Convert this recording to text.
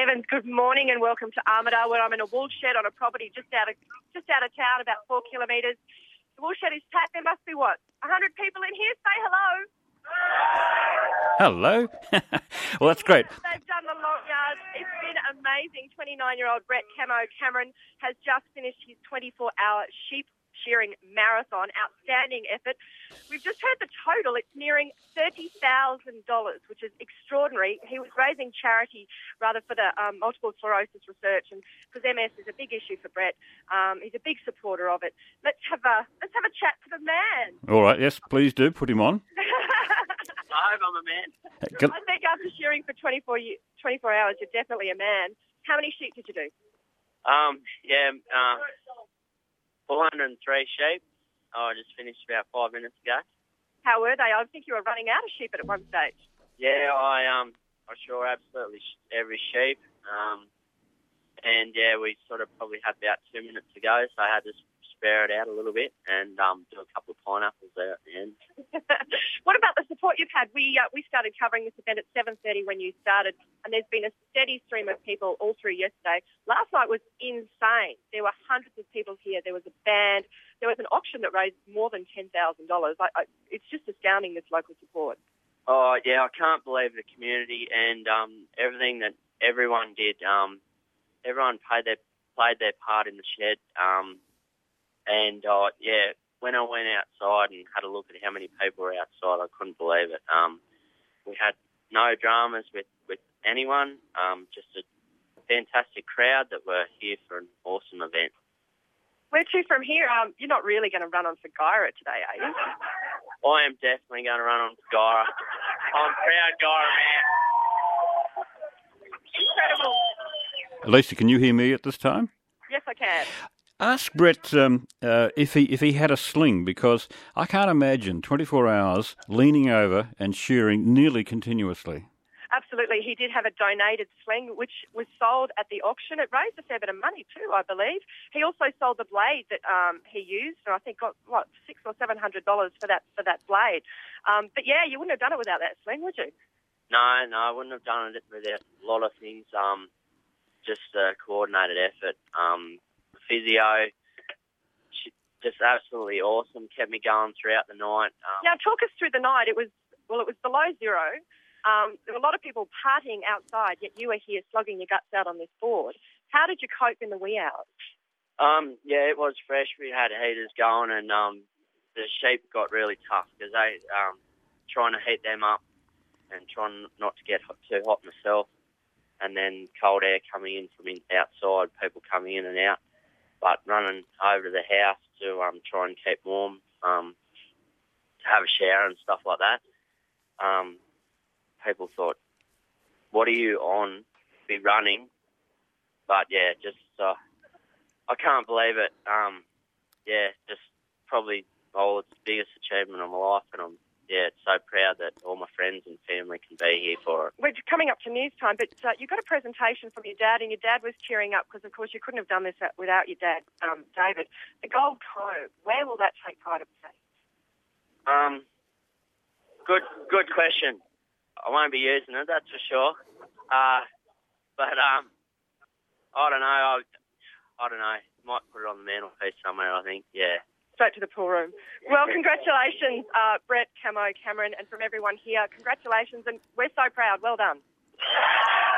Evans, good morning and welcome to Armidale, where I'm in a wool shed on a property just out of town, about 4 kilometres. The wool shed is packed. There must be, 100 people in here? Say hello. Hello. Well, that's great. They've done the long yards. It's been amazing. 29-year-old Brett Camo Cameron has just finished his 24-hour sheep shearing marathon. Outstanding effort. We've just heard the total. It's nearing $30,000, which is extraordinary. He was raising charity rather for the multiple sclerosis research, and because MS is a big issue for Brett. He's a big supporter of it. Let's have a chat to the man. All right. Yes, please do. Put him on. I hope I'm a man. I think after shearing for 24 hours, you're definitely a man. How many sheep did you do? 403 sheep. I just finished about 5 minutes ago. How were they? I think you were running out of sheep at one stage. Yeah, I saw absolutely every sheep. And yeah, we sort of probably had about 2 minutes to go, so I had to spare it out a little bit and do a couple of pineapples there at the end. What about the support you've had? We started covering this event at 7:30 when you started, and there's been a steady stream of people all through yesterday. Last night was insane. There were hundreds of people here. There was a band. There was an auction that raised more than $10,000. It's just astounding, this local support. Oh, yeah, I can't believe the community and everything that everyone did. Everyone played their part in the shed. When I went outside and had a look at how many people were outside, I couldn't believe it. We had no dramas with anyone, just a fantastic crowd that were here for an awesome event. Where to from here? You're not really going to run on Figura today, are you? I am definitely going to run on Figura. I'm proud Guyra man. Incredible. Lisa, can you hear me at this time? Yes, I can. Ask Brett if he had a sling, because I can't imagine 24 hours leaning over and shearing nearly continuously. Absolutely. He did have a donated sling, which was sold at the auction. It raised a fair bit of money too, I believe. He also sold the blade that he used, and I think got, $600 or $700 for that blade. But yeah, you wouldn't have done it without that sling, would you? No, I wouldn't have done it without a lot of things. Just a coordinated effort. Physio, just absolutely awesome. Kept me going throughout the night. Now, talk us through the night. It was below zero. There were a lot of people partying outside, yet you were here slogging your guts out on this board. How did you cope in the wee hours? Yeah, it was fresh. We had heaters going, and the sheep got really tough because they trying to heat them up and trying not to get too hot myself, and then cold air coming in from outside, people coming in and out. But running over to the house to try and keep warm, to have a shower and stuff like that. People thought, what are you on? Be running. But yeah, just I can't believe it. Just probably it's the biggest achievement of my life, and I'm so proud that all my friends and family can be here for it. We're coming up to news time, but you got a presentation from your dad, and your dad was cheering up because, of course, you couldn't have done this without your dad, David. The Gold Comb, where will that take pride of place? Good question. I won't be using it, that's for sure. But I don't know. I don't know. Might put it on the mantelpiece somewhere, I think. Yeah. Straight to the pool room. Well, congratulations, Brett Camo Cameron, and from everyone here, congratulations, and we're so proud. Well done.